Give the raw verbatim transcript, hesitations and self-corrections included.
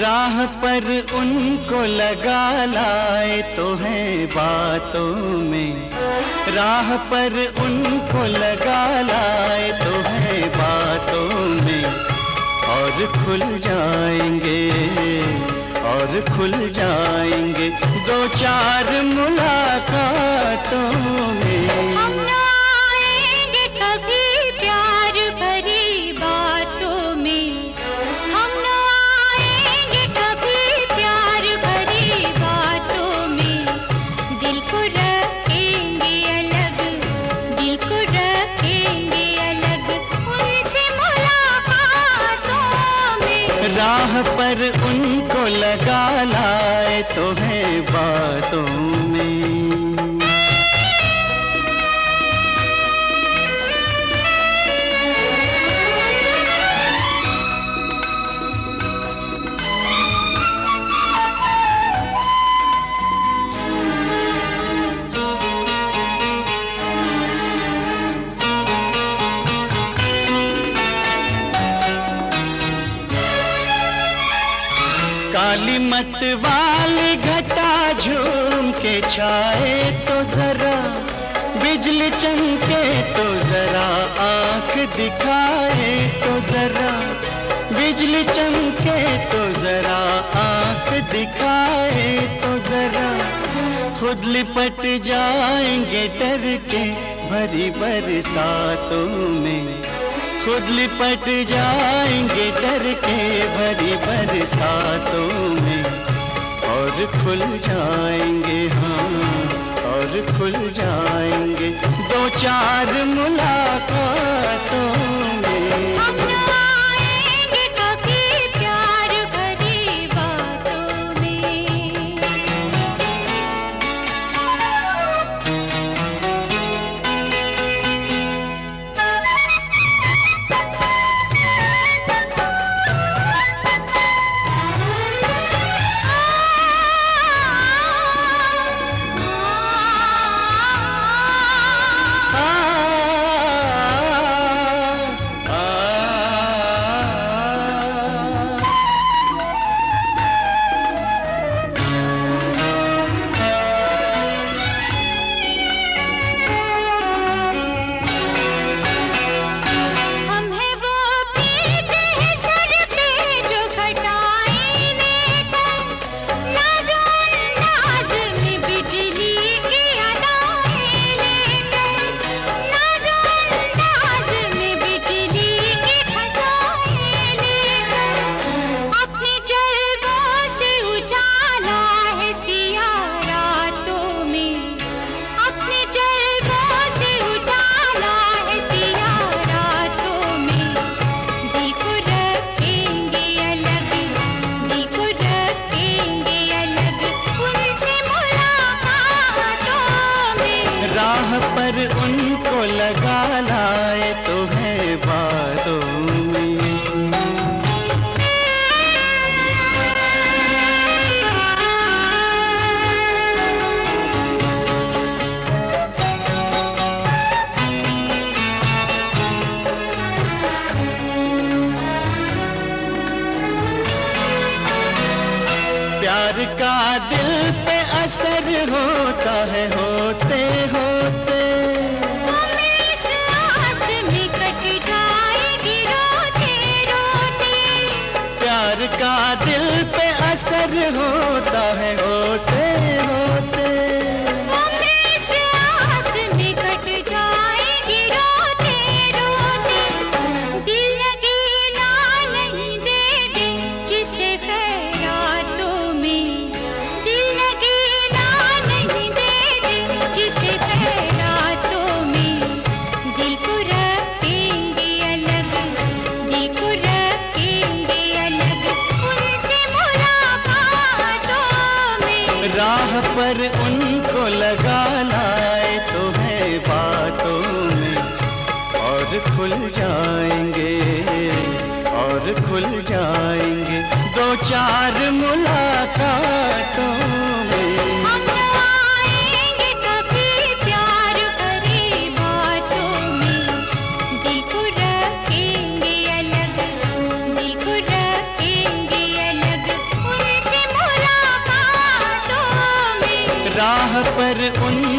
राह पर उनको लगा लाए तो है बातों में, राह पर उनको लगा लाए तो है बातों में, और खुल जाएंगे और खुल जाएंगे दो चार मुलाकातों में। हम ना आएंगे कभी प्यार भरी बातों में, हम ना आएंगे कभी प्यार भरी बातों में, दिल को रखेंगे अलग, दिल को रखेंगे अलग उनसे मुलाकातों में। राह पर उनको लगा लाए तो है बातों में। काली मत वाली घटा झूम के छाए तो जरा, बिजली चमके तो जरा, आंख दिखाए तो जरा, बिजली चमके तो जरा, आंख दिखाए तो जरा, खुद लिपट जाएंगे डर के भरी बरसातों में, खुद लिपट जाएंगे डर के भरी बरसातों में, और खुल जाएंगे हाँ और खुल जाएंगे दो चार मुलाकातों में। हम ना आएंगे कभी प्यार भरी बातों में। पर उनको लगा लाए तो है बातों में। प्यार का दिल पे असर होता है होते होते, इस आस में कट जाएगी रोते रोते। प्यार का दिल पे असर होता है होते होते, इस आस में कट जाएगी रोते रोते। दिल लगी ना नहीं दे दे जिसे खैरातों में, दिल लगी ना नहीं दे दे जिसे खैरातों में। दिल को रखेंगे अलग, दिल को रखेंगे अलग उनसे मुलाकातों में। राह पर उनको लगा लाए तो है बातों में, और खुल जाएंगे और खुल जाएंगे दो चार मुलाकातों में। हम ना आएंगे कभी प्यार भरी बातों में, दिल को रखेंगे अलग, दिल को रखेंगे अलग अगर उन